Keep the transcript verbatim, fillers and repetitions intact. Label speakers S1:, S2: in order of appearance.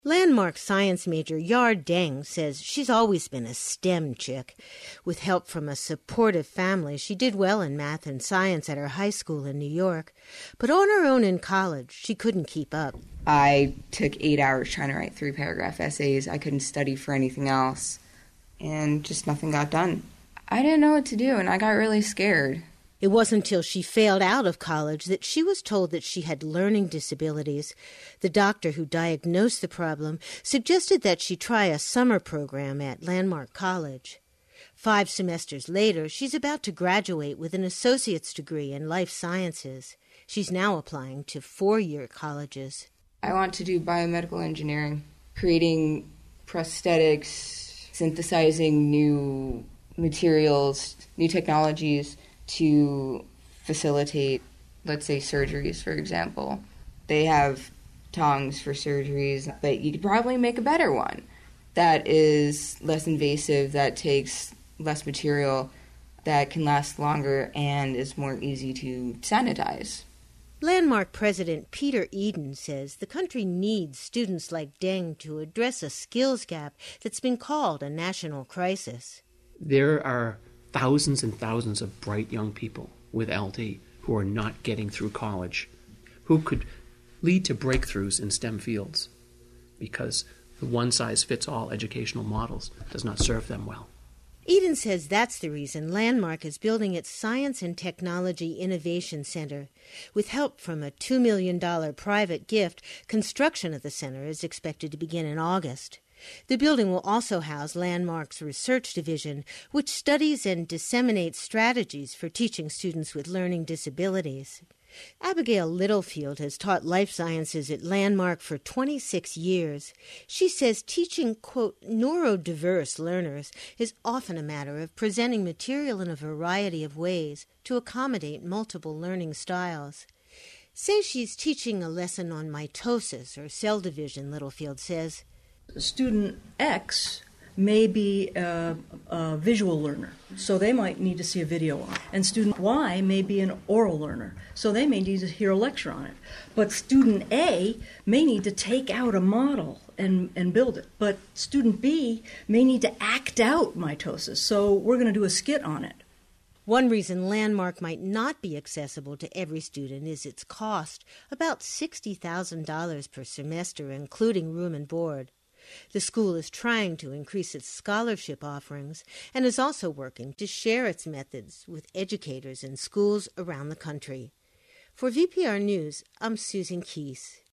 S1: Landmark science major Yar Deng says she's always been a STEM chick. With help from a supportive family, she did well in math and science at her high school in New York. But on her own in college, she couldn't keep up.
S2: I took eight hours trying to write three-paragraph essays. I couldn't study for anything else, and just nothing got done. I didn't know what to do, and I got really scared.
S1: It wasn't until she failed out of college that she was told that she had learning disabilities. The doctor who diagnosed the problem suggested that she try a summer program at Landmark College. Five semesters later, she's about to graduate with an associate's degree in life sciences. She's now applying to four-year colleges.
S2: I want to do biomedical engineering, creating prosthetics, synthesizing new materials, new technologies, to facilitate, let's say, surgeries, for example. They have tongs for surgeries, but you could probably make a better one that is less invasive, that takes less material, that can last longer, and is more easy to sanitize.
S1: Landmark President Peter Eden says the country needs students like Deng to address a skills gap that's been called a national crisis.
S3: There are thousands and thousands of bright young people with L D who are not getting through college, who could lead to breakthroughs in STEM fields because the one-size-fits-all educational models does not serve them well.
S1: Eden says that's the reason Landmark is building its Science and Technology Innovation Center. With help from a two million dollars private gift, construction of the center is expected to begin in August. The building will also house Landmark's research division, which studies and disseminates strategies for teaching students with learning disabilities. Abigail Littlefield has taught life sciences at Landmark for twenty-six years. She says teaching, quote, neurodiverse learners is often a matter of presenting material in a variety of ways to accommodate multiple learning styles. Say she's teaching a lesson on mitosis or cell division, Littlefield says.
S4: Student X may be a, a visual learner, so they might need to see a video on it. And student Y may be an oral learner, so they may need to hear a lecture on it. But student A may need to take out a model and, and build it. But student B may need to act out mitosis, so we're going to do a skit on it.
S1: One reason Landmark might not be accessible to every student is its cost, about sixty thousand dollars per semester, including room and board. The school is trying to increase its scholarship offerings and is also working to share its methods with educators in schools around the country. For V P R News, I'm Susan Keese.